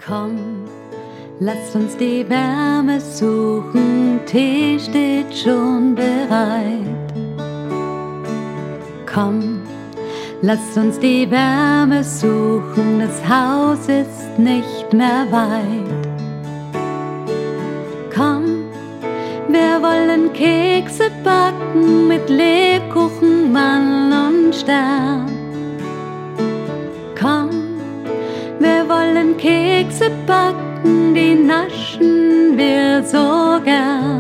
Komm, lass uns die Wärme suchen, Tee steht schon bereit. Komm, lass uns die Wärme suchen, das Haus ist nicht mehr weit. Komm, wir wollen Kekse backen mit Lebkuchen, Mandeln und Stern. Komm, wir wollen Kekse backen, die naschen wir so gern.